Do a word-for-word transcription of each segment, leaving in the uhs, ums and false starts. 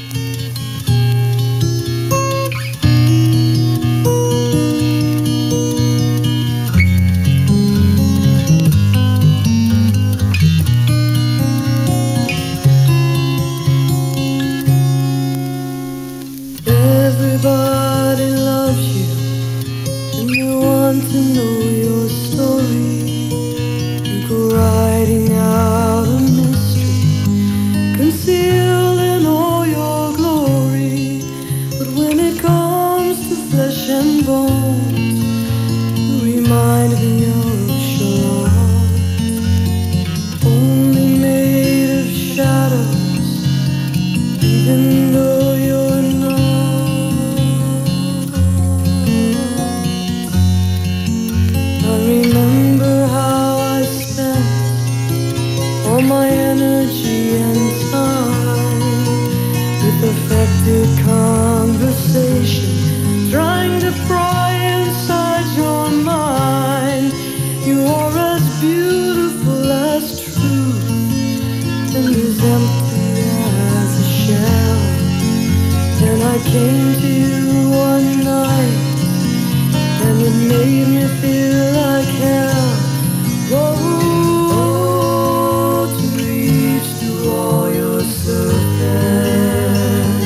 Everybody loves you, and they want to know your story. You go riding out a mystery, concealed in all your glory. But when it comes to flesh and bones, you remind me of Shalom, only made of shadows, even though you're not. Remember how I spent all my energy and time with affected conversation, trying to pry inside your mind. You are as beautiful as truth and as empty as a shell. And I came to you one night, and it made me feel like hell. Whoa, to reach through all your surface,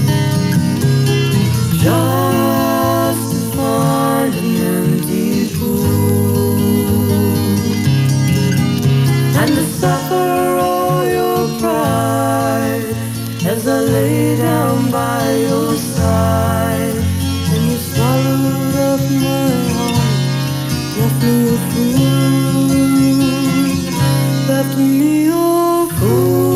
just to find an empty pool, and to suffer all your pride as I lay down by your side, and you swallowed up my heart, left me a fool, left me a fool.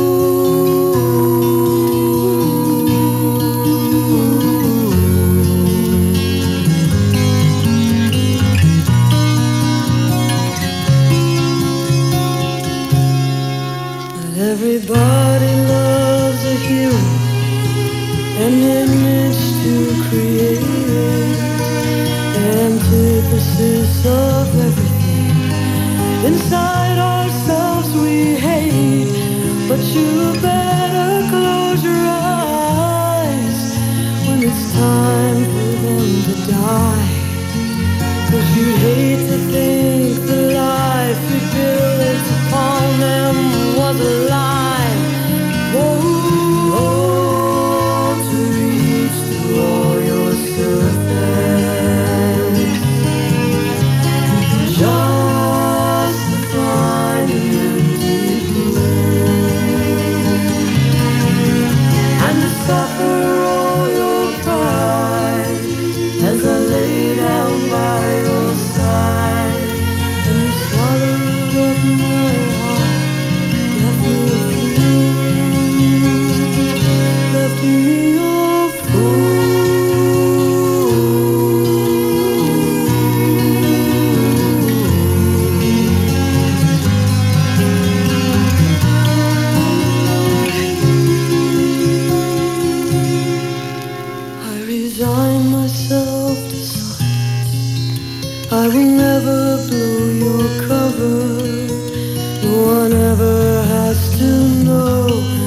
But everybody loves a hero, an image to create, antithesis of everything inside ourselves we hate. But you better close your eyes when it's time for them to die, 'cause you hate to think the life we built upon them was a lie. Whoa, whoa, to reach through all your surface, just to find an empty pool, and to suffer all your pride as I lay down by your side, and you swallowed up my heart, left me a fool, left me a fool. I resign myself to silence. I will never blow your cover. No one ever has to know.